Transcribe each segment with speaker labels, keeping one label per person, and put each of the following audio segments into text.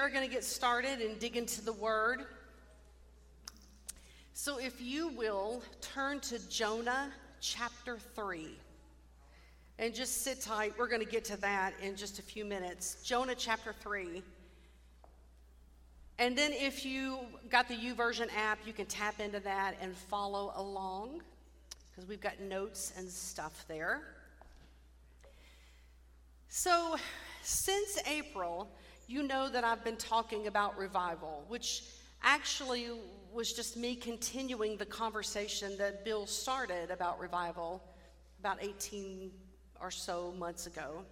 Speaker 1: are going to get started and dig into the Word. So if you will, turn to Jonah chapter 3. And just sit tight. We're going to get to that in just a few minutes. Jonah chapter 3. And then if you got the YouVersion app, you can tap into that and follow along, because we've got notes and stuff there. So since April, you know that I've been talking about revival, which actually was just me continuing the conversation that Bill started about revival about 18 or so months ago.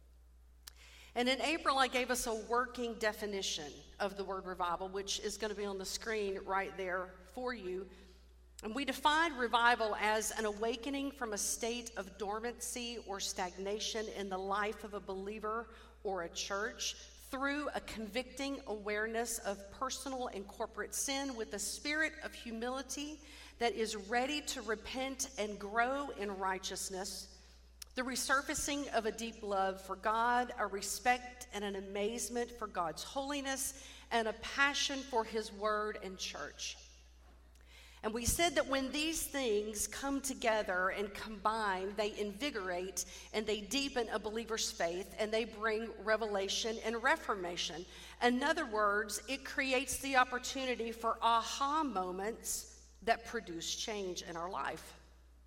Speaker 1: And in April, I gave us a working definition of the word revival, which is going to be on the screen right there for you. And we defined revival as an awakening from a state of dormancy or stagnation in the life of a believer or a church through a convicting awareness of personal and corporate sin with a spirit of humility that is ready to repent and grow in righteousness, the resurfacing of a deep love for God, a respect and an amazement for God's holiness, and a passion for His Word and church. And we said that when these things come together and combine, they invigorate and they deepen a believer's faith, and they bring revelation and reformation. In other words, it creates the opportunity for aha moments that produce change in our life.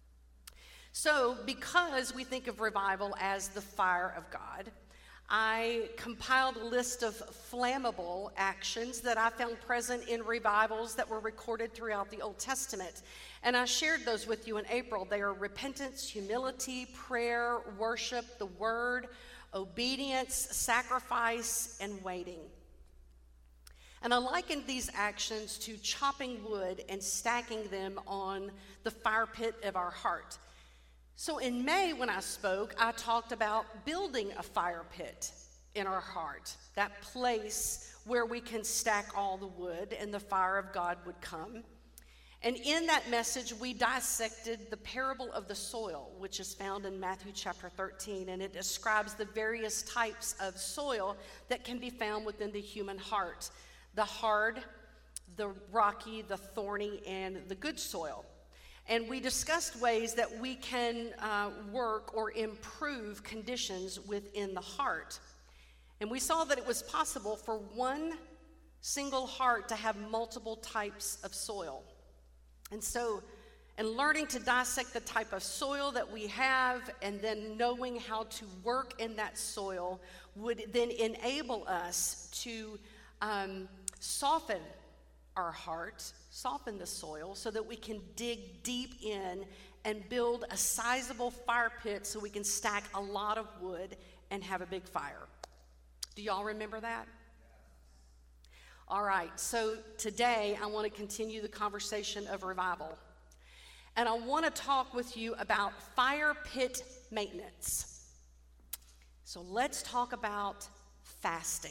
Speaker 1: So, because we think of revival as the fire of God, I compiled a list of flammable actions that I found present in revivals that were recorded throughout the Old Testament. And I shared those with you in April. They are repentance, humility, prayer, worship, the word, obedience, sacrifice, and waiting. And I likened these actions to chopping wood and stacking them on the fire pit of our heart. So in May, when I spoke, I talked about building a fire pit in our heart, that place where we can stack all the wood and the fire of God would come. And in that message, we dissected the parable of the soil, which is found in Matthew chapter 13, and it describes the various types of soil that can be found within the human heart: the hard, the rocky, the thorny, and the good soil. And we discussed ways that we can work or improve conditions within the heart. And we saw that it was possible for one single heart to have multiple types of soil. And so, in learning to dissect the type of soil that we have, and then knowing how to work in that soil, would then enable us to soften our heart, soften the soil, so that we can dig deep in and build a sizable fire pit so we can stack a lot of wood and have a big fire. Do y'all remember that? All right, so today I want to continue the conversation of revival. And I want to talk with you about fire pit maintenance. So let's talk about fasting.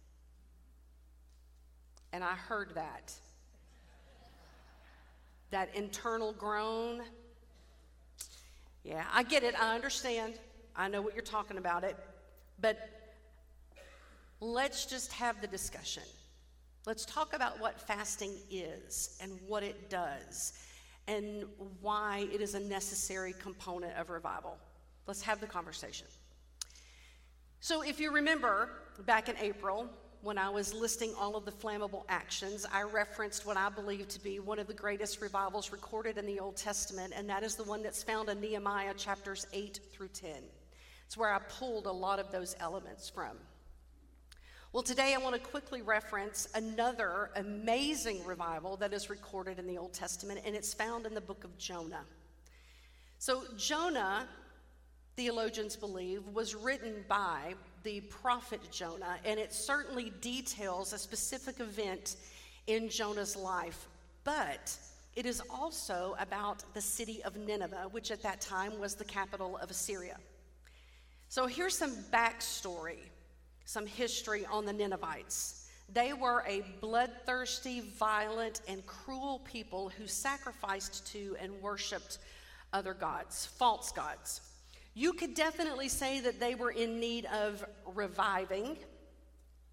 Speaker 1: And I heard that internal groan. Yeah, I get it. I understand. I know what you're talking about it. But let's just have the discussion. Let's talk about what fasting is and what it does and why it is a necessary component of revival. Let's have the conversation. So if you remember back in April, when I was listing all of the flammable actions, I referenced what I believe to be one of the greatest revivals recorded in the Old Testament, and that is the one that's found in Nehemiah chapters 8 through 10. It's where I pulled a lot of those elements from. Well, today I want to quickly reference another amazing revival that is recorded in the Old Testament, and it's found in the book of Jonah. So Jonah, theologians believe, was written by the prophet Jonah, and it certainly details a specific event in Jonah's life, but it is also about the city of Nineveh, which at that time was the capital of Assyria. So here's some backstory, some history on the Ninevites. They were a bloodthirsty, violent, and cruel people who sacrificed to and worshiped other gods, false gods. You could definitely say that they were in need of reviving,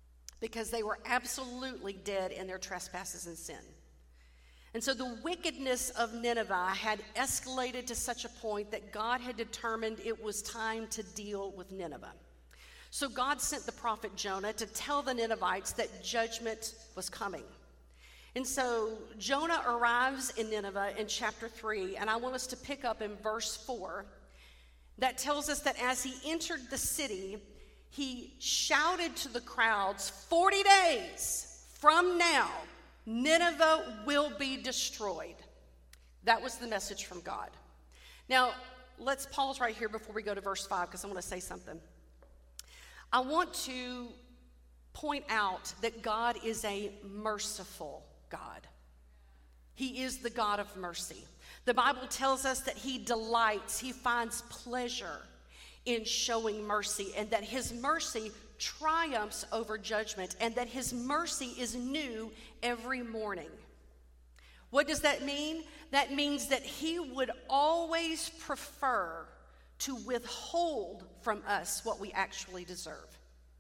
Speaker 1: because they were absolutely dead in their trespasses and sin. And so the wickedness of Nineveh had escalated to such a point that God had determined it was time to deal with Nineveh. So God sent the prophet Jonah to tell the Ninevites that judgment was coming. And so Jonah arrives in Nineveh in chapter 3, and I want us to pick up in verse 4. That tells us that as he entered the city, he shouted to the crowds, 40 days from now, Nineveh will be destroyed. That was the message from God. Now, let's pause right here before we go to verse 5, because I want to say something. I want to point out that God is a merciful God. He is the God of mercy. The Bible tells us that he delights, he finds pleasure in showing mercy, and that his mercy triumphs over judgment, and that his mercy is new every morning. What does that mean? That means that he would always prefer to withhold from us what we actually deserve.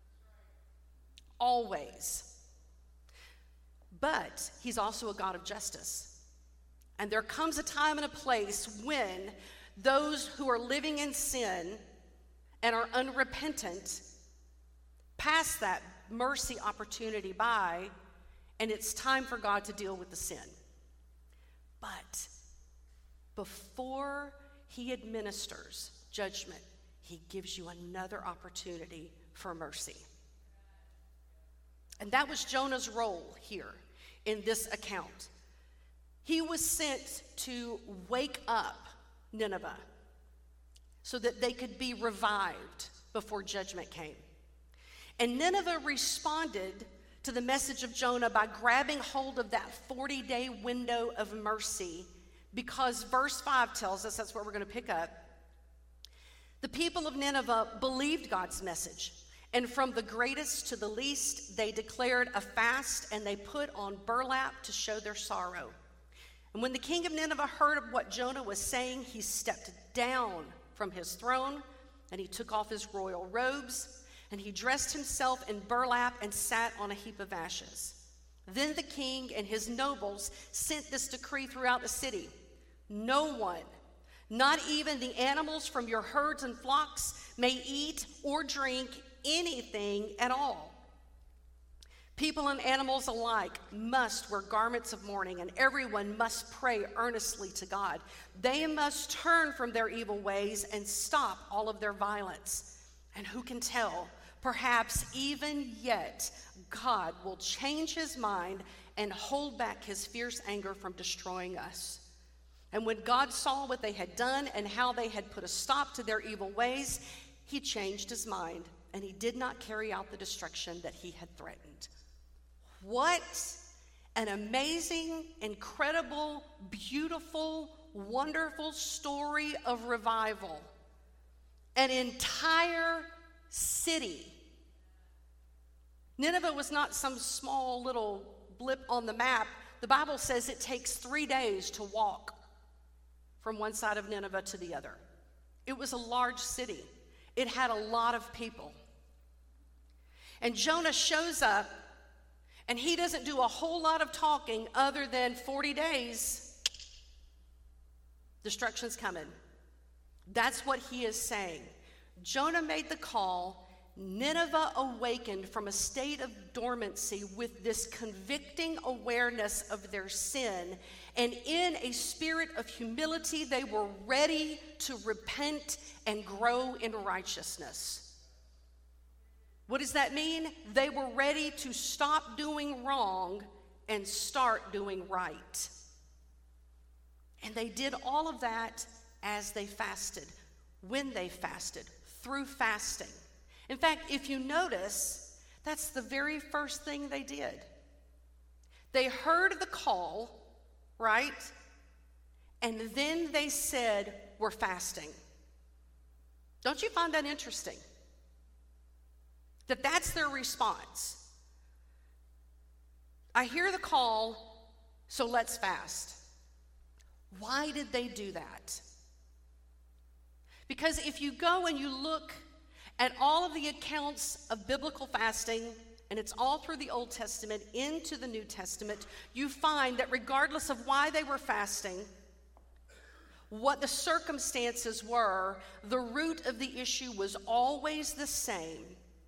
Speaker 1: Always. But he's also a God of justice. And there comes a time and a place when those who are living in sin and are unrepentant pass that mercy opportunity by, and it's time for God to deal with the sin. But before he administers judgment, he gives you another opportunity for mercy. And that was Jonah's role here in this account. He was sent to wake up Nineveh so that they could be revived before judgment came. And Nineveh responded to the message of Jonah by grabbing hold of that 40-day window of mercy, because verse 5 tells us, that's where we're going to pick up, the people of Nineveh believed God's message. And from the greatest to the least, they declared a fast, and they put on burlap to show their sorrow. And when the king of Nineveh heard of what Jonah was saying, he stepped down from his throne, and he took off his royal robes, and he dressed himself in burlap and sat on a heap of ashes. Then the king and his nobles sent this decree throughout the city: no one, not even the animals from your herds and flocks, may eat or drink anything at all. People and animals alike must wear garments of mourning, and everyone must pray earnestly to God. They must turn from their evil ways and stop all of their violence. And who can tell, perhaps even yet, God will change his mind and hold back his fierce anger from destroying us. And when God saw what they had done and how they had put a stop to their evil ways, he changed his mind, and he did not carry out the destruction that he had threatened. What an amazing, incredible, beautiful, wonderful story of revival. An entire city. Nineveh was not some small little blip on the map. The Bible says it takes 3 days to walk from one side of Nineveh to the other. It was a large city. It had a lot of people. And Jonah shows up, and he doesn't do a whole lot of talking other than 40 days, destruction's coming. That's what he is saying. Jonah made the call. Nineveh awakened from a state of dormancy with this convicting awareness of their sin, and in a spirit of humility, they were ready to repent and grow in righteousness. What does that mean? They were ready to stop doing wrong and start doing right. And they did all of that as they fasted, when they fasted, through fasting. In fact, if you notice, that's the very first thing they did. They heard the call, right? And then they said, we're fasting. Don't you find that interesting? That's their response. I hear the call, so let's fast. Why did they do that? Because if you go and you look at all of the accounts of biblical fasting and it's all through the Old Testament into the New Testament, you find that regardless of why they were fasting, what the circumstances were, the root of the issue was always the same.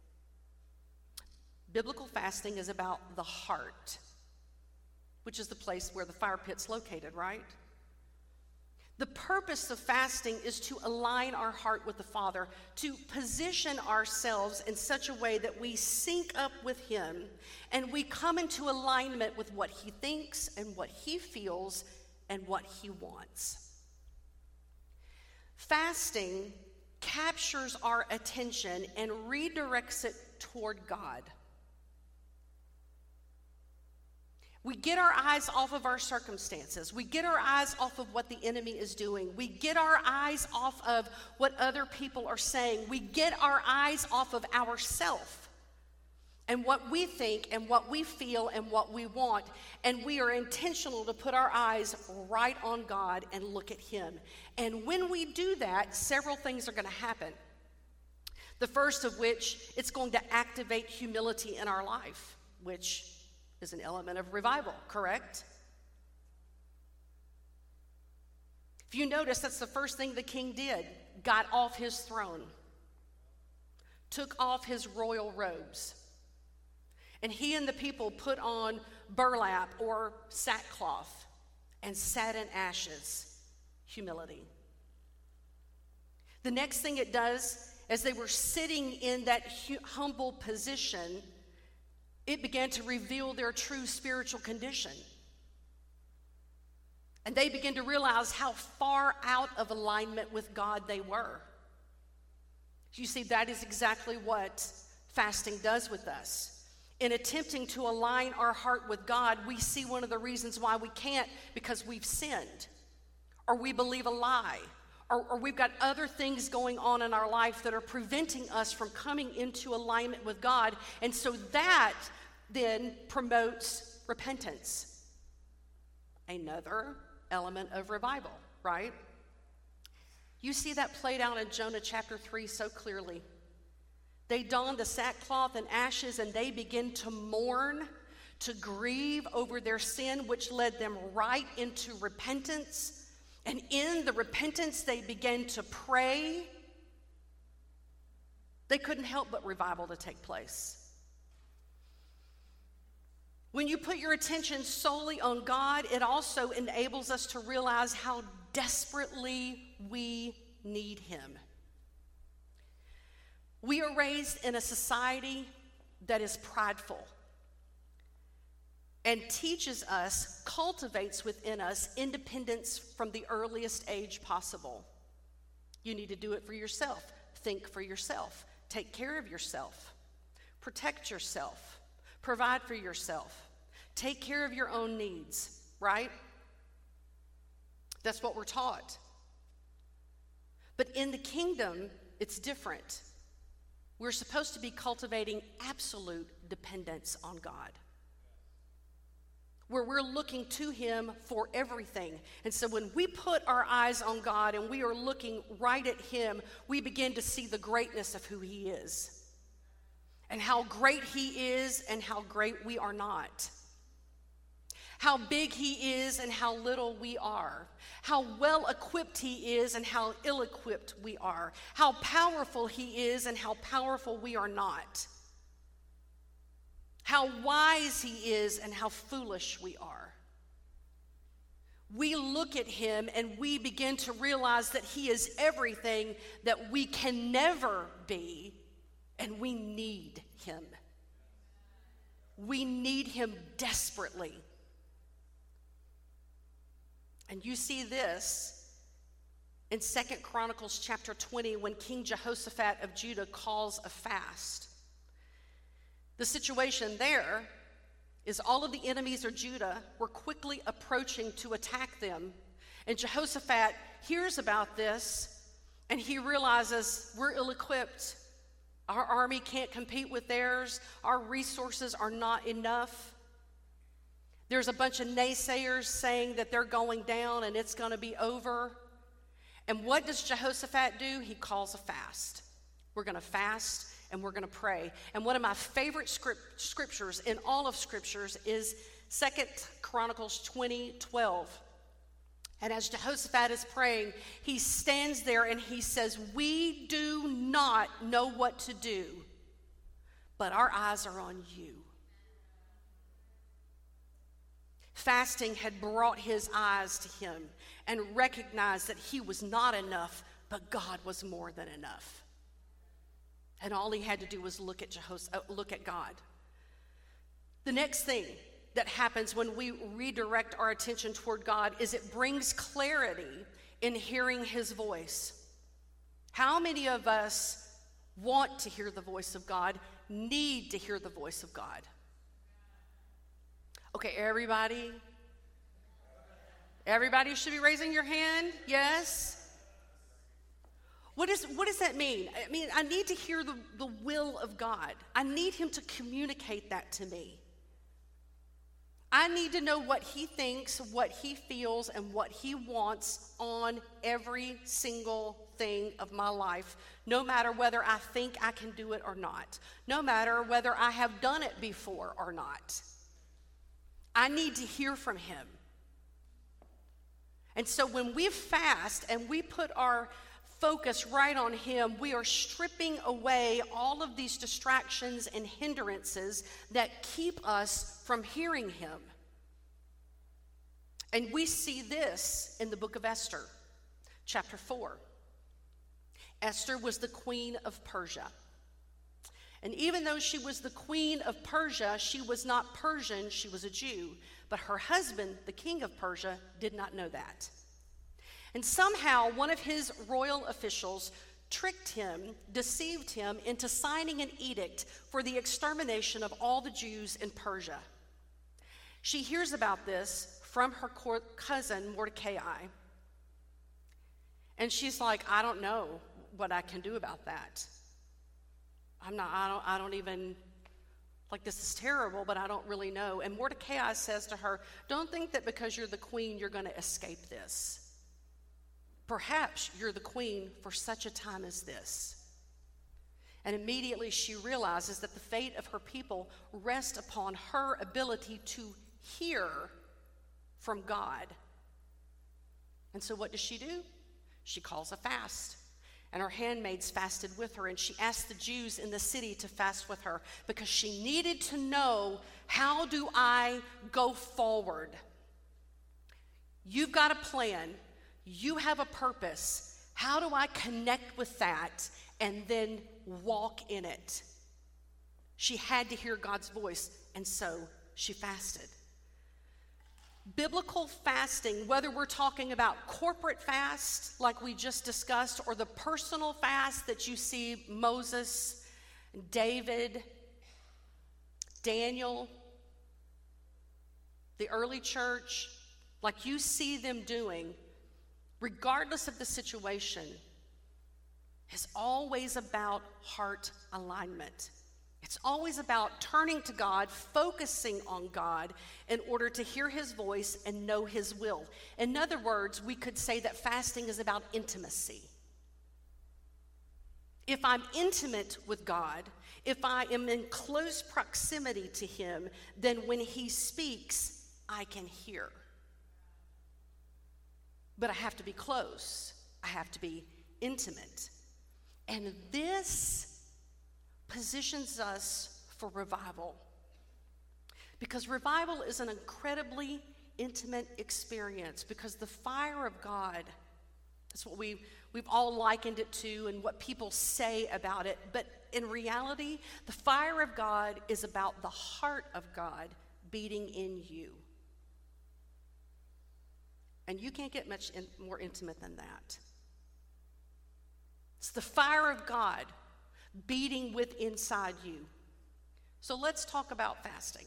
Speaker 1: Biblical fasting is about the heart, which is the place where the fire pit's located, right? The purpose of fasting is to align our heart with the Father, to position ourselves in such a way that we sync up with Him and we come into alignment with what He thinks and what He feels and what He wants. Fasting captures our attention and redirects it toward God. We get our eyes off of our circumstances. We get our eyes off of what the enemy is doing. We get our eyes off of what other people are saying. We get our eyes off of ourselves and what we think and what we feel and what we want. And we are intentional to put our eyes right on God and look at Him. And when we do that, several things are going to happen. The first of which, it's going to activate humility in our life, which is an element of revival, correct? If you notice, that's the first thing the king did. Got off his throne, took off his royal robes, and he and the people put on burlap or sackcloth and sat in ashes. Humility. The next thing it does, as they were sitting in that humble position, it began to reveal their true spiritual condition. And they began to realize how far out of alignment with God they were. You see, that is exactly what fasting does with us. In attempting to align our heart with God, we see one of the reasons why we can't, because we've sinned, or we believe a lie, or we've got other things going on in our life that are preventing us from coming into alignment with God. And so that then promotes repentance. Another element of revival, right? You see that played out in Jonah chapter 3 so clearly. They donned the sackcloth and ashes, and they begin to mourn, to grieve over their sin, which led them right into repentance. And in the repentance, they began to pray. They couldn't help but revival to take place. When you put your attention solely on God, it also enables us to realize how desperately we need Him. We are raised in a society that is prideful and teaches us, cultivates within us independence from the earliest age possible. You need to do it for yourself. Think for yourself. Take care of yourself. Protect yourself. Provide for yourself. Take care of your own needs, right? That's what we're taught. But in the kingdom, it's different. We're supposed to be cultivating absolute dependence on God, where we're looking to Him for everything. And so when we put our eyes on God and we are looking right at Him, we begin to see the greatness of who He is, and how great He is and how great we are not. How big He is and how little we are. How well equipped He is and how ill equipped we are. How powerful He is and how powerful we are not. How wise He is and how foolish we are. We look at Him and we begin to realize that He is everything that we can never be, and we need Him. We need Him desperately. And you see this in 2 Chronicles chapter 20 when King Jehoshaphat of Judah calls a fast. The situation there is all of the enemies of Judah were quickly approaching to attack them. And Jehoshaphat hears about this, and he realizes we're ill-equipped. Our army can't compete with theirs. Our resources are not enough. There's a bunch of naysayers saying that they're going down and it's going to be over. And what does Jehoshaphat do? He calls a fast. We're going to fast and we're going to pray. And one of my favorite scriptures in all of scriptures is 2 Chronicles 20:12. And as Jehoshaphat is praying, he stands there and he says, "We do not know what to do, but our eyes are on you." Fasting had brought his eyes to him and recognized that he was not enough, but God was more than enough. And all he had to do was look at God. The next thing that happens when we redirect our attention toward God is it brings clarity in hearing his voice. How many of us want to hear the voice of God, need to hear the voice of God? Okay, everybody should be raising your hand. Yes. What does that mean? I mean, I need to hear the will of God. I need him to communicate that to me. I need to know what he thinks, what he feels, and what he wants on every single thing of my life, no matter whether I think I can do it or not, no matter whether I have done it before or not. I need to hear from him. And so when we fast and we put our focus right on him, we are stripping away all of these distractions and hindrances that keep us from hearing him. And we see this in the book of Esther, chapter 4. Esther was the queen of Persia. And even though she was the queen of Persia, she was not Persian, she was a Jew. But her husband, the king of Persia, did not know that. And somehow one of his royal officials tricked him, deceived him into signing an edict for the extermination of all the Jews in Persia. She hears about this from her cousin Mordecai. And she's like, "I don't know what I can do about that. I don't even, like, this is terrible, but I don't really know." And Mordecai says to her, "Don't think that because you're the queen, you're going to escape this. Perhaps you're the queen for such a time as this." And immediately she realizes that the fate of her people rests upon her ability to hear from God. And so what does she do? She calls a fast. And her handmaids fasted with her, and she asked the Jews in the city to fast with her because she needed to know, how do I go forward? You've got a plan. You have a purpose. How do I connect with that and then walk in it? She had to hear God's voice, and so she fasted. Biblical fasting, whether we're talking about corporate fast like we just discussed, or the personal fast that you see Moses, David, Daniel, the early church, like you see them doing, regardless of the situation, is always about heart alignment. It's always about turning to God, focusing on God in order to hear his voice and know his will. In other words, we could say that fasting is about intimacy. If I'm intimate with God, if I am in close proximity to him, then when he speaks, I can hear. But I have to be close. I have to be intimate. And this positions us for revival. Because revival is an incredibly intimate experience, because the fire of God, that's what we've all likened it to and what people say about it. But in reality, the fire of God is about the heart of God beating in you. And you can't get much more intimate than that. It's the fire of God beating within inside you. So let's talk about fasting,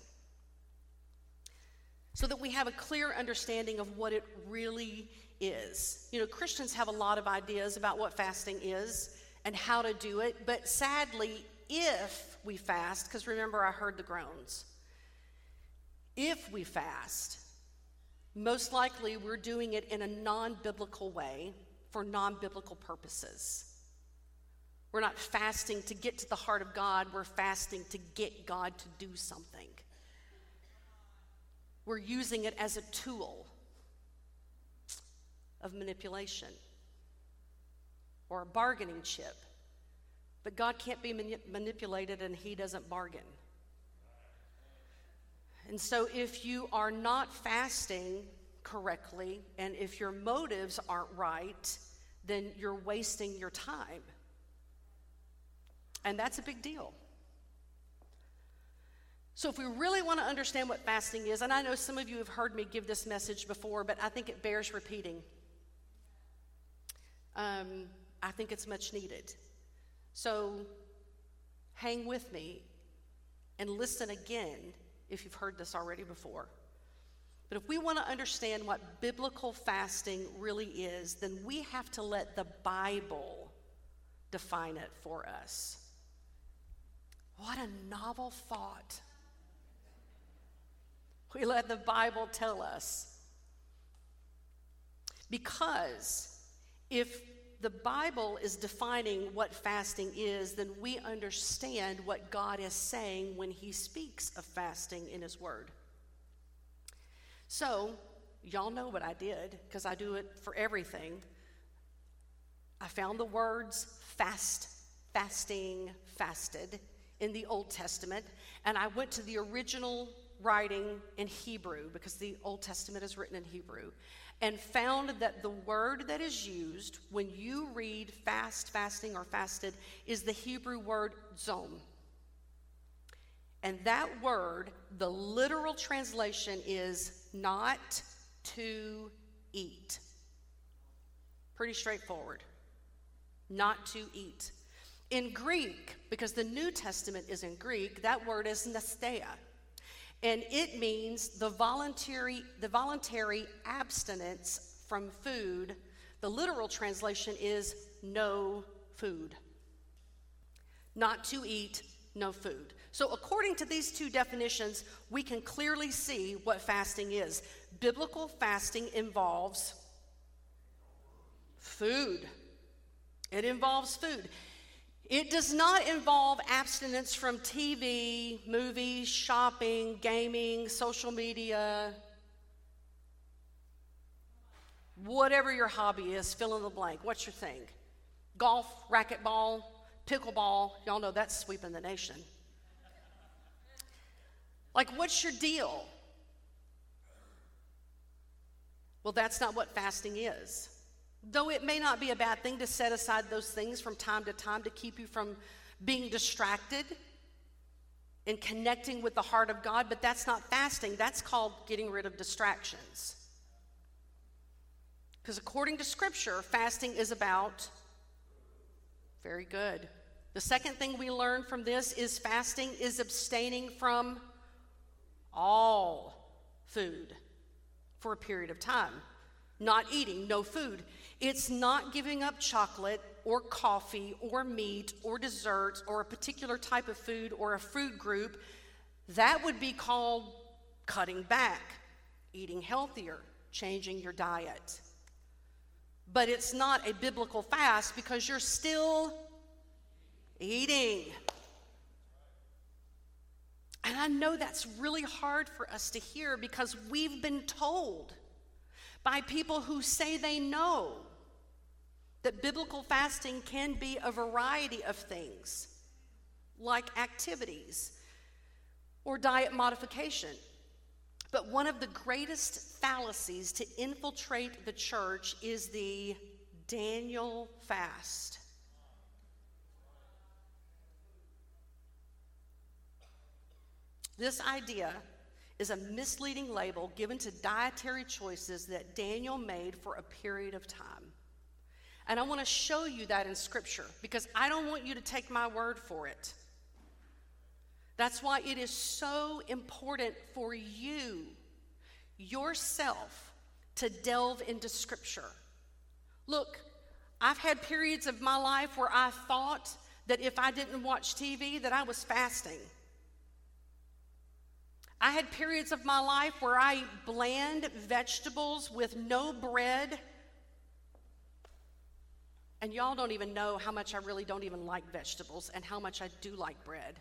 Speaker 1: so that we have a clear understanding of what it really is. You know, Christians have a lot of ideas about what fasting is and how to do it, but sadly, if we fast, because remember I heard the groans, if we fast, most likely we're doing it in a non-biblical way for non-biblical purposes. We're not fasting to get to the heart of God. We're fasting to get God to do something. We're using it as a tool of manipulation or a bargaining chip. But God can't be manipulated, and he doesn't bargain. And so if you are not fasting correctly, and if your motives aren't right, then you're wasting your time. And that's a big deal. So if we really want to understand what fasting is, and I know some of you have heard me give this message before, but I think it bears repeating. I think it's much needed. So hang with me and listen again if you've heard this already before. But if we want to understand what biblical fasting really is, then we have to let the Bible define it for us. What a novel thought. We let the Bible tell us. Because if the Bible is defining what fasting is, then we understand what God is saying when he speaks of fasting in his word. So, y'all know what I did, because I do it for everything. I found the words fast, fasting, fasted in the Old Testament, and I went to the original writing in Hebrew, because the Old Testament is written in Hebrew, and found that the word that is used when you read fast, fasting, or fasted is the Hebrew word zom. And that word, the literal translation is not to eat. Pretty straightforward. Not to eat. In Greek, because the New Testament is in Greek, that word is nasteia. And it means the voluntary abstinence from food. The literal translation is no food. Not to eat, no food. So according to these two definitions, we can clearly see what fasting is. Biblical fasting involves food. It involves food. It does not involve abstinence from TV, movies, shopping, gaming, social media, whatever your hobby is, fill in the blank. What's your thing? Golf, racquetball, pickleball. Y'all know that's sweeping the nation. Like, what's your deal? Well, that's not what fasting is. Though it may not be a bad thing to set aside those things from time to time to keep you from being distracted and connecting with the heart of God, but that's not fasting. That's called getting rid of distractions. Because according to Scripture, fasting is about, very good. The second thing we learn from this is fasting is abstaining from all food for a period of time. Not eating, no food. It's not giving up chocolate or coffee or meat or desserts or a particular type of food or a food group. That would be called cutting back, eating healthier, changing your diet. But it's not a biblical fast because you're still eating. And I know that's really hard for us to hear because we've been told by people who say they know that biblical fasting can be a variety of things, like activities or diet modification. But one of the greatest fallacies to infiltrate the church is the Daniel fast. This idea is a misleading label given to dietary choices that Daniel made for a period of time. And I want to show you that in Scripture because I don't want you to take my word for it. That's why it is so important for you, yourself, to delve into Scripture. Look, I've had periods of my life where I thought that if I didn't watch TV that I was fasting. I had periods of my life where I ate bland vegetables with no bread And y'all don't even know how much I really don't even like vegetables and how much I do like bread.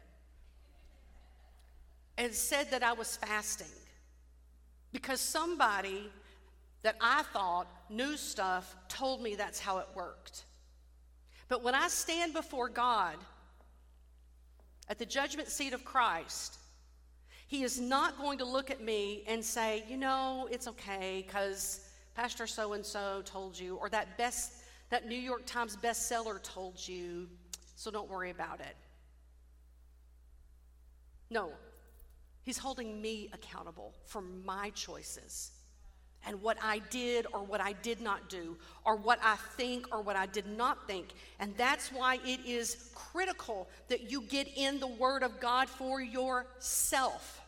Speaker 1: And said that I was fasting because somebody that I thought knew stuff told me that's how it worked. But when I stand before God at the judgment seat of Christ, He is not going to look at me and say, you know, it's okay because Pastor so-and-so told you, or that New York Times bestseller told you, so don't worry about it. No, He's holding me accountable for my choices and what I did or what I did not do, or what I think or what I did not think. And that's why it is critical that you get in the Word of God for yourself.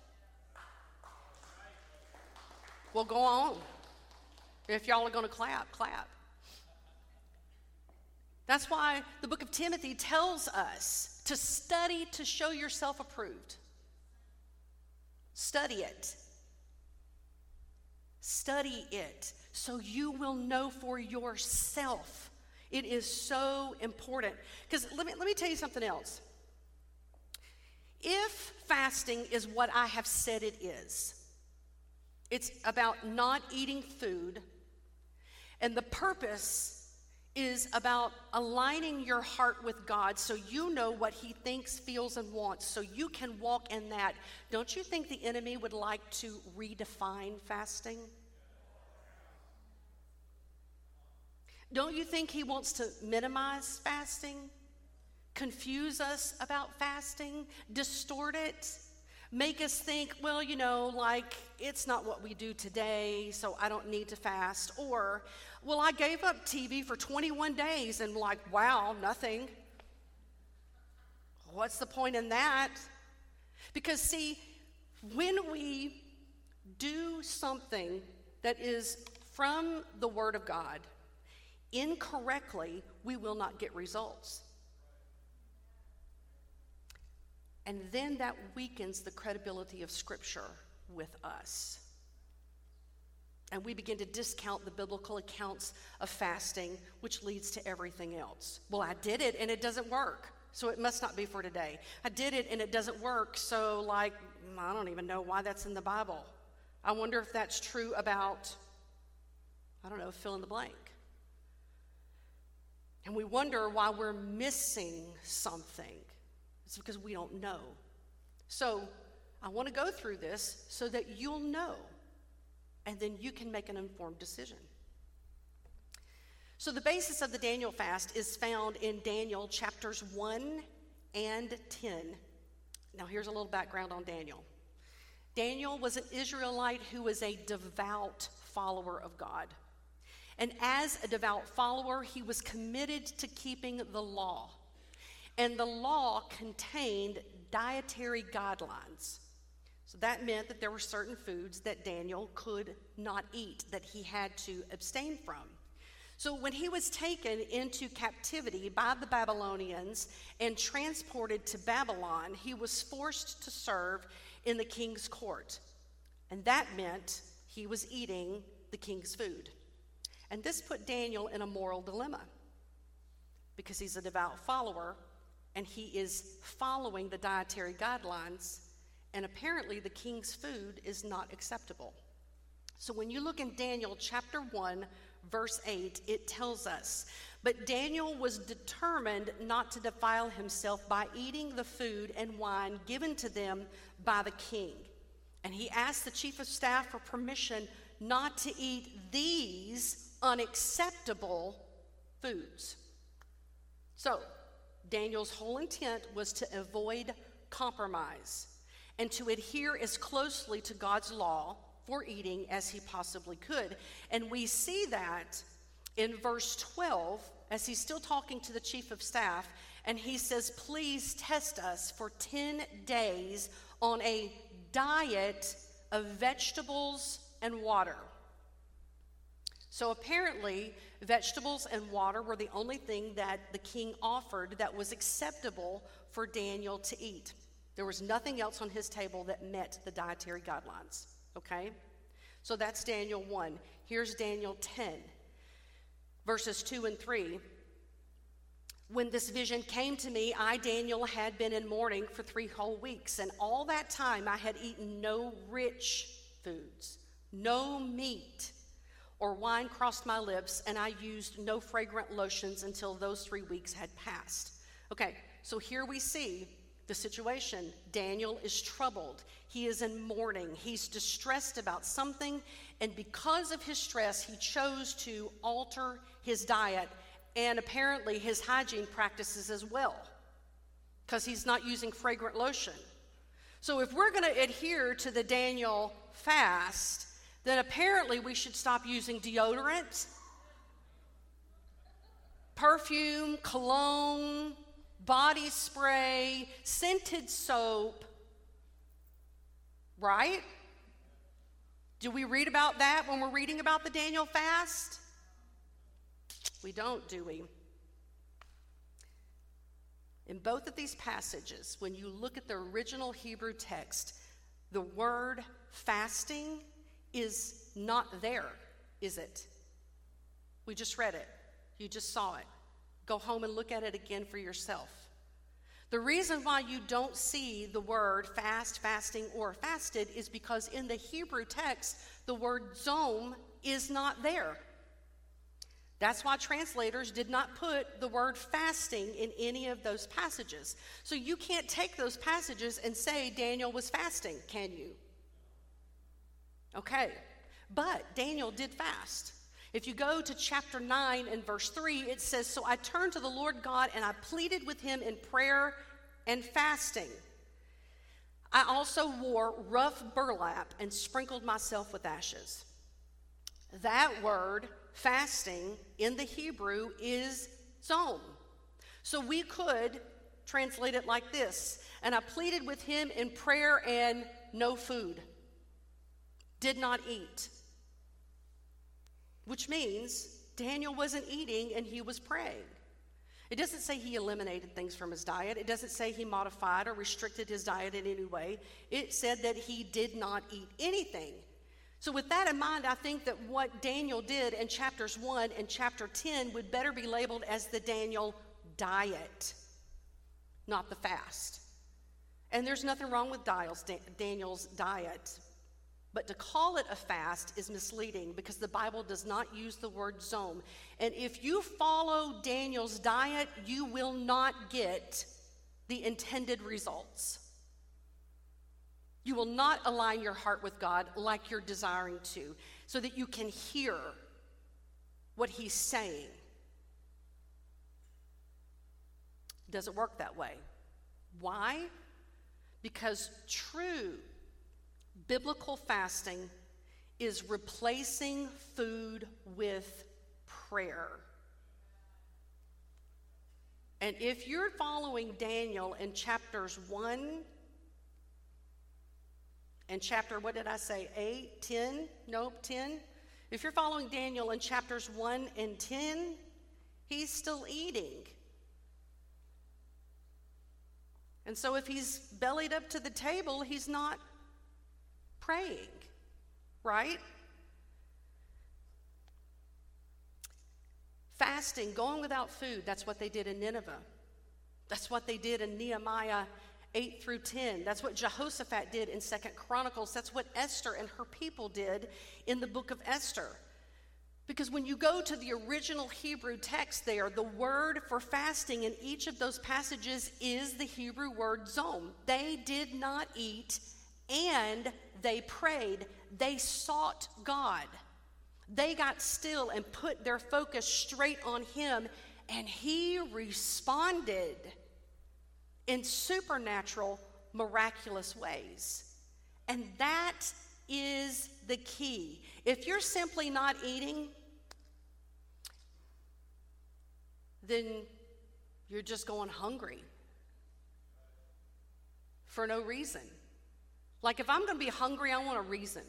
Speaker 1: Well, go on. If y'all are going to clap, clap. That's why the book of Timothy tells us to study to show yourself approved. Study it. Study it so you will know for yourself. It is so important. Because let me tell you something else. If fasting is what I have said it is, it's about not eating food, and the purpose is about aligning your heart with God so you know what He thinks, feels, and wants, so you can walk in that. Don't you think the enemy would like to redefine fasting? Don't you think he wants to minimize fasting, confuse us about fasting, distort it, make us think, well, you know, like it's not what we do today, so I don't need to fast. Or, well, I gave up TV for 21 days and like, wow, nothing. What's the point in that? Because see, when we do something that is from the Word of God incorrectly, we will not get results. And then that weakens the credibility of Scripture with us. And we begin to discount the biblical accounts of fasting, which leads to everything else. Well, I did it and it doesn't work, so it must not be for today. I did it and it doesn't work, so like, I don't even know why that's in the Bible. I wonder if that's true about, I don't know, fill in the blank. And we wonder why we're missing something. It's because we don't know. So I want to go through this so that you'll know, and then you can make an informed decision. So the basis of the Daniel fast is found in Daniel chapters 1 and 10. Now here's a little background on Daniel. Daniel was an Israelite who was a devout follower of God. And as a devout follower, he was committed to keeping the law. And the law contained dietary guidelines. So that meant that there were certain foods that Daniel could not eat, that he had to abstain from. So when he was taken into captivity by the Babylonians and transported to Babylon, he was forced to serve in the king's court. And that meant he was eating the king's food. And this put Daniel in a moral dilemma because he's a devout follower and he is following the dietary guidelines, and apparently the king's food is not acceptable. So when you look in Daniel chapter 1, verse 8, it tells us, "But Daniel was determined not to defile himself by eating the food and wine given to them by the king. And he asked the chief of staff for permission not to eat these unacceptable foods." So Daniel's whole intent was to avoid compromise and to adhere as closely to God's law for eating as he possibly could. And we see that in verse 12 as he's still talking to the chief of staff, and he says, "Please test us for 10 days on a diet of vegetables and water." So apparently, vegetables and water were the only thing that the king offered that was acceptable for Daniel to eat. There was nothing else on his table that met the dietary guidelines, okay? So that's Daniel 1. Here's Daniel 10, verses 2 and 3. When this vision came to me, I, Daniel, had been in mourning for 3 whole weeks, and all that time I had eaten no rich foods, no meat or wine crossed my lips, and I used no fragrant lotions until those 3 weeks had passed. Okay, so here we see the situation. Daniel is troubled. He is in mourning. He's distressed about something, and because of his stress, he chose to alter his diet and apparently his hygiene practices as well, because he's not using fragrant lotion. So if we're going to adhere to the Daniel fast, then apparently we should stop using deodorant, perfume, cologne, body spray, scented soap, right? Do we read about that when we're reading about the Daniel fast? We don't, do we? In both of these passages, when you look at the original Hebrew text, the word fasting is not there, is it? We just read it. You just saw it. Go home and look at it again for yourself. The reason why you don't see the word fast, fasting, or fasted is because in the Hebrew text, the word zom is not there. That's why translators did not put the word fasting in any of those passages. So you can't take those passages and say Daniel was fasting, can you? Okay, but Daniel did fast. If you go to chapter 9 and verse 3, it says, "So I turned to the Lord God and I pleaded with him in prayer and fasting. I also wore rough burlap and sprinkled myself with ashes." That word, fasting, in the Hebrew is zom. So we could translate it like this: "And I pleaded with him in prayer and no food, did not eat." Which means Daniel wasn't eating and he was praying. It doesn't say he eliminated things from his diet. It doesn't say he modified or restricted his diet in any way. It said that he did not eat anything. So with that in mind, I think that what Daniel did in chapters 1 and chapter 10 would better be labeled as the Daniel diet, not the fast. And there's nothing wrong with Daniel's diet. But to call it a fast is misleading because the Bible does not use the word zom. And if you follow Daniel's diet, you will not get the intended results. You will not align your heart with God like you're desiring to, so that you can hear what he's saying. It doesn't work that way. Why? Because true biblical fasting is replacing food with prayer. And if you're following Daniel in chapters 1 and chapter, what did I say, 8, 10? Nope, 10. If you're following Daniel in chapters 1 and 10, he's still eating. And so if he's bellied up to the table, he's not praying, right? Fasting, going without food, that's what they did in Nineveh. That's what they did in Nehemiah 8 through 10. That's what Jehoshaphat did in 2 Chronicles. That's what Esther and her people did in the book of Esther. Because when you go to the original Hebrew text there, the word for fasting in each of those passages is the Hebrew word zom. They did not eat and they prayed. They sought God. They got still and put their focus straight on him, and he responded in supernatural, miraculous ways. And that is the key. If you're simply not eating, then you're just going hungry for no reason. Like if I'm going to be hungry, I want a reason.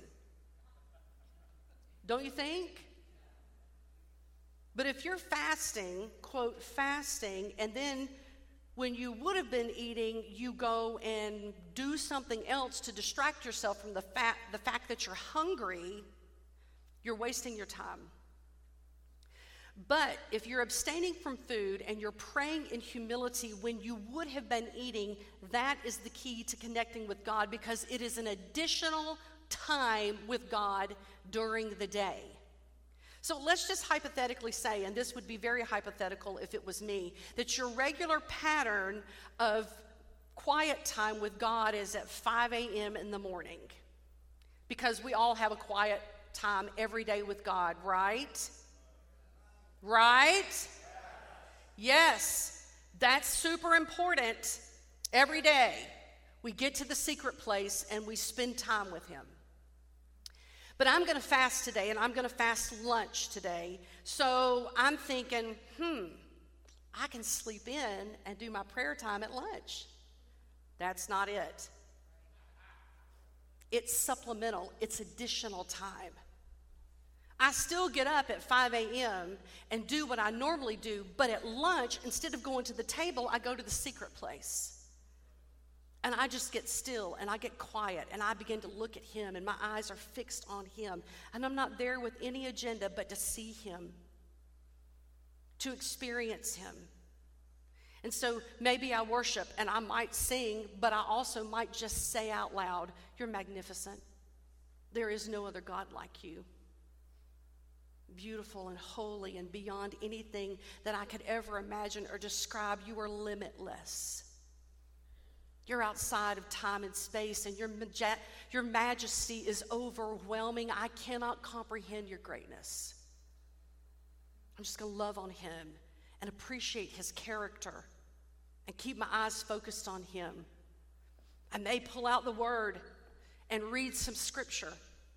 Speaker 1: Don't you think? But if you're fasting, quote, fasting, and then when you would have been eating, you go and do something else to distract yourself from the fact that you're hungry, you're wasting your time. But if you're abstaining from food and you're praying in humility when you would have been eating, that is the key to connecting with God, because it is an additional time with God during the day. So let's just hypothetically say, and this would be very hypothetical if it was me, that your regular pattern of quiet time with God is at 5 a.m. in the morning. Because we all have a quiet time every day with God, right? Right? Yes, that's super important. Every day we get to the secret place and we spend time with him. But I'm going to fast today, and I'm going to fast lunch today. So I'm thinking, I can sleep in and do my prayer time at lunch. That's not it. It's supplemental. It's additional time. I still get up at 5 a.m. and do what I normally do, but at lunch, instead of going to the table, I go to the secret place. And I just get still, and I get quiet, and I begin to look at him, and my eyes are fixed on him. And I'm not there with any agenda but to see him, to experience him. And so maybe I worship, and I might sing, but I also might just say out loud, "You're magnificent. There is no other God like you. Beautiful and holy and beyond anything that I could ever imagine or describe. You are limitless. You're outside of time and space, and your majesty is overwhelming. I cannot comprehend your greatness." I'm just going to love on him and appreciate his character and keep my eyes focused on him. I may pull out the word and read some scripture.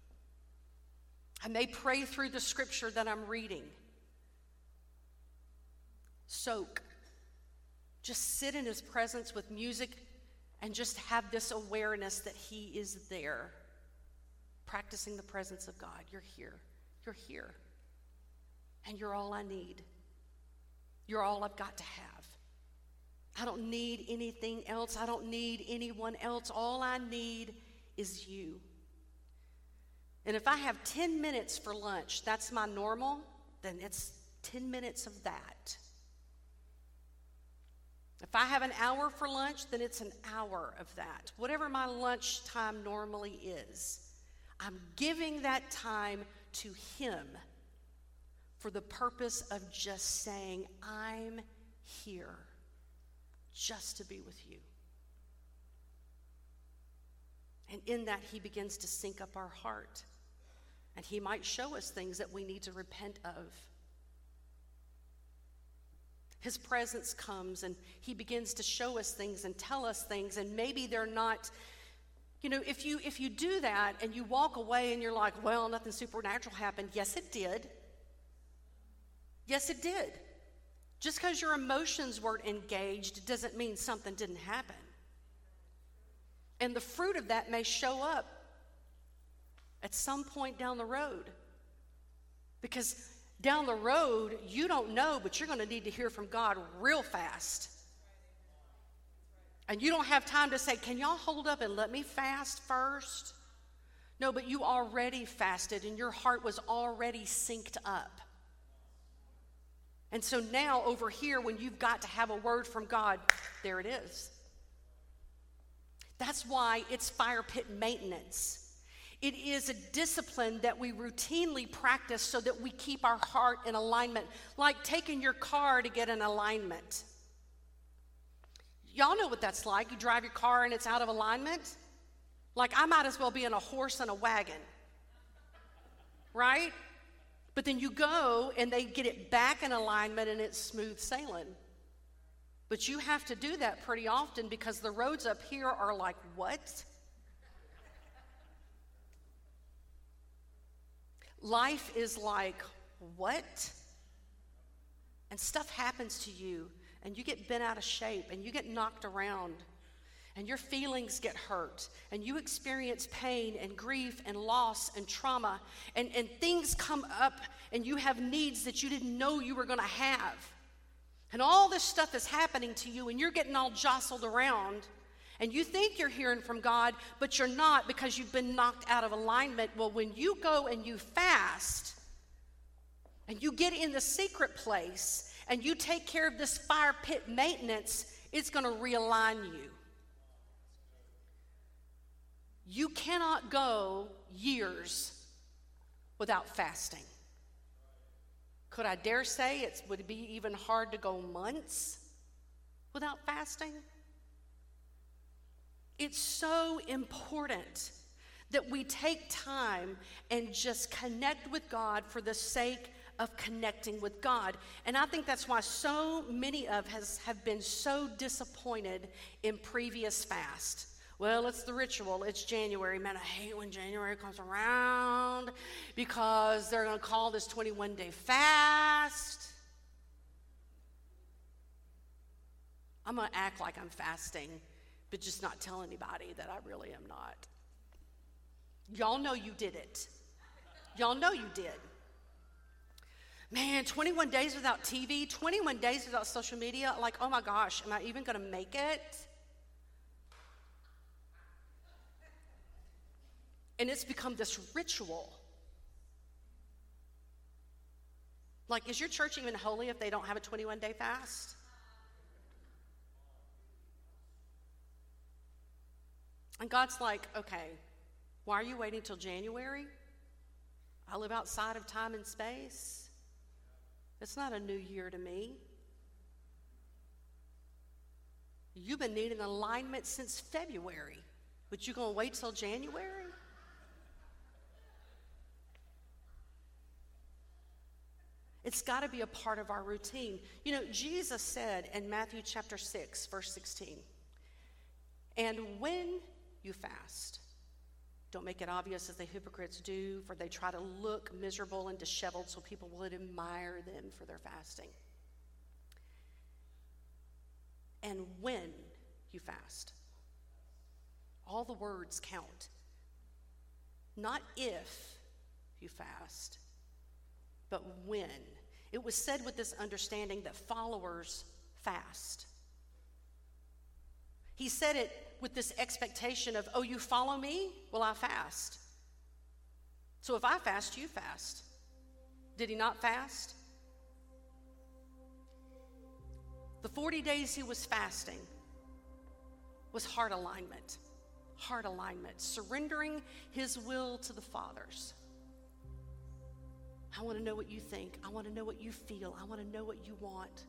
Speaker 1: I may pray through the scripture that I'm reading. Soak. Just sit in his presence with music and just have this awareness that he is there. Practicing the presence of God. You're here. You're here. And you're all I need. You're all I've got to have. I don't need anything else. I don't need anyone else. All I need is you. And if I have 10 minutes for lunch, that's my normal, then it's 10 minutes of that. If I have an hour for lunch, then it's an hour of that. Whatever my lunch time normally is, I'm giving that time to him for the purpose of just saying, I'm here just to be with you. And in that, he begins to sync up our heart. And he might show us things that we need to repent of. His presence comes and he begins to show us things and tell us things, and maybe they're not, if you do that and you walk away and you're like, well, nothing supernatural happened. Yes, it did. Yes, it did. Just because your emotions weren't engaged doesn't mean something didn't happen. And the fruit of that may show up at some point down the road. Because down the road, you don't know, but you're going to need to hear from God real fast. And you don't have time to say, can y'all hold up and let me fast first? No, but you already fasted and your heart was already synced up. And so now over here, when you've got to have a word from God, there it is. That's why it's fire pit maintenance. It is a discipline that we routinely practice so that we keep our heart in alignment, like taking your car to get an alignment. Y'all know what that's like. You drive your car and it's out of alignment. Like, I might as well be in a horse and a wagon, right? But then you go and they get it back in alignment and it's smooth sailing. But you have to do that pretty often because the roads up here are like, what? Life is like, what? And stuff happens to you, and you get bent out of shape, and you get knocked around, and your feelings get hurt, and you experience pain and grief and loss and trauma, and things come up, and you have needs that you didn't know you were going to have. And all this stuff is happening to you, and you're getting all jostled around. And you think you're hearing from God, but you're not because you've been knocked out of alignment. Well, when you go and you fast, and you get in the secret place and you take care of this fire pit maintenance, it's going to realign you. You cannot go years without fasting. Could I dare say would it be even hard to go months without fasting? It's so important that we take time and just connect with God for the sake of connecting with God. And I think that's why so many of us have been so disappointed in previous fasts. Well, it's the ritual. It's January. Man, I hate when January comes around because they're going to call this 21-day fast. I'm going to act like I'm fasting, but just not tell anybody that I really am not. Y'all know you did it. Y'all know you did. Man, 21 days without TV, 21 days without social media. Like, oh my gosh, am I even going to make it? And it's become this ritual. Like, is your church even holy if they don't have a 21-day fast? And God's like, okay, why are you waiting till January? I live outside of time and space. It's not a new year to me. You've been needing alignment since February, but you're going to wait till January? It's got to be a part of our routine. You know, Jesus said in Matthew chapter 6, verse 16, and when you fast, don't make it obvious as the hypocrites do, for they try to look miserable and disheveled so people would admire them for their fasting. And when you fast, all the words count. Not if you fast, but when. It was said with this understanding that followers fast. He said it with this expectation of, oh, you follow me? Well, I fast. So if I fast, you fast. Did he not fast? The 40 days he was fasting was heart alignment. Heart alignment. Surrendering his will to the Father's. I want to know what you think. I want to know what you feel. I want to know what you want.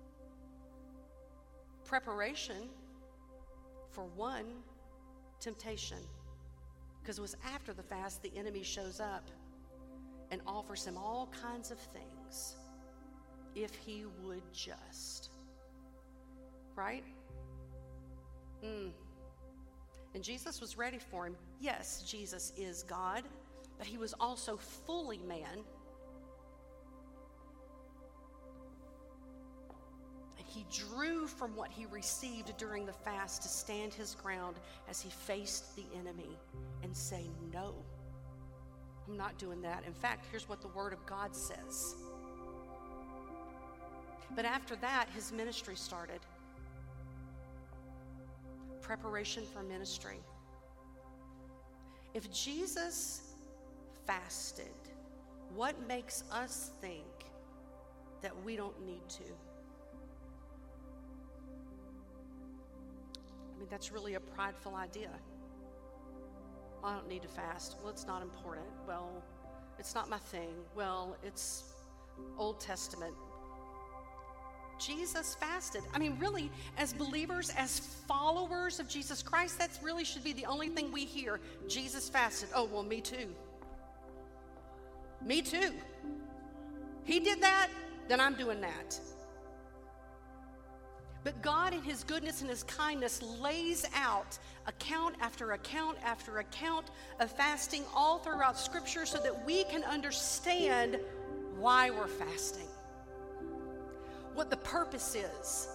Speaker 1: Preparation for one, temptation. Because it was after the fast the enemy shows up and offers him all kinds of things if he would just. Right? And Jesus was ready for him. Yes, Jesus is God, but he was also fully man. He drew from what he received during the fast to stand his ground as he faced the enemy and say, no, I'm not doing that. In fact, here's what the Word of God says. But after that, his ministry started. Preparation for ministry. If Jesus fasted, what makes us think that we don't need to? I mean, that's really a prideful idea. I don't need to fast. Well, it's not important. Well, it's not my thing. Well, it's Old Testament. Jesus fasted. I mean, really, as believers, as followers of Jesus Christ, that really should be the only thing we hear. Jesus fasted. Oh, well, me too. Me too. He did that, then I'm doing that. But God, in his goodness and his kindness, lays out account after account after account of fasting all throughout Scripture so that we can understand why we're fasting, what the purpose is.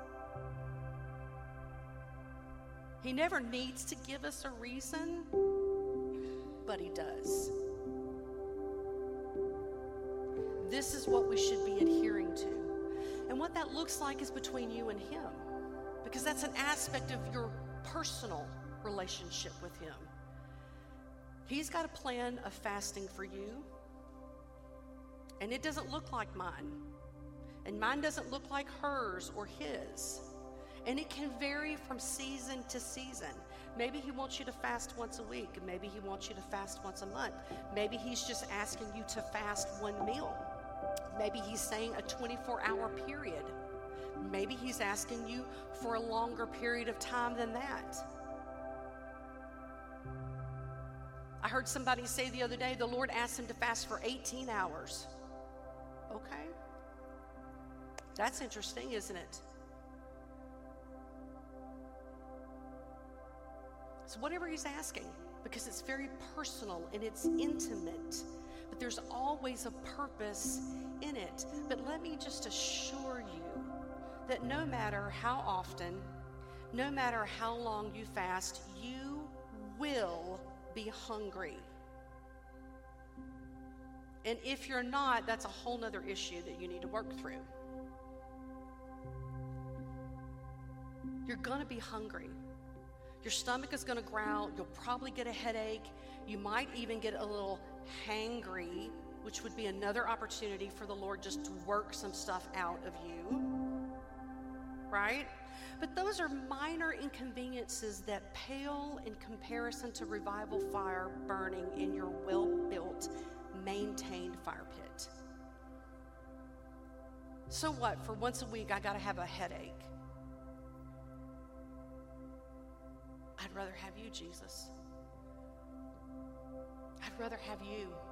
Speaker 1: He never needs to give us a reason, but he does. This is what we should be adhering to. And what that looks like is between you and him, because that's an aspect of your personal relationship with him. He's got a plan of fasting for you, And it doesn't look like mine. And mine doesn't look like hers or his. And it can vary from season to season. Maybe he wants you to fast once a week. Maybe he wants you to fast once a month. Maybe he's just asking you to fast one meal. Maybe he's saying a 24-hour period. Maybe he's asking you for a longer period of time than that. I heard somebody say the other day, the Lord asked him to fast for 18 hours. Okay. That's interesting, isn't it? So whatever he's asking, because it's very personal and it's intimate, but there's always a purpose in it. But let me just assure you that no matter how often, no matter how long you fast, you will be hungry. And if you're not, that's a whole nother issue that you need to work through. You're going to be hungry. Your stomach is going to growl. You'll probably get a headache. You might even get a little hangry, which would be another opportunity for the Lord just to work some stuff out of you. Right? But those are minor inconveniences that pale in comparison to revival fire burning in your well-built, maintained fire pit. So what? For once a week, I got to have a headache. I'd rather have you, Jesus. I'd rather have you.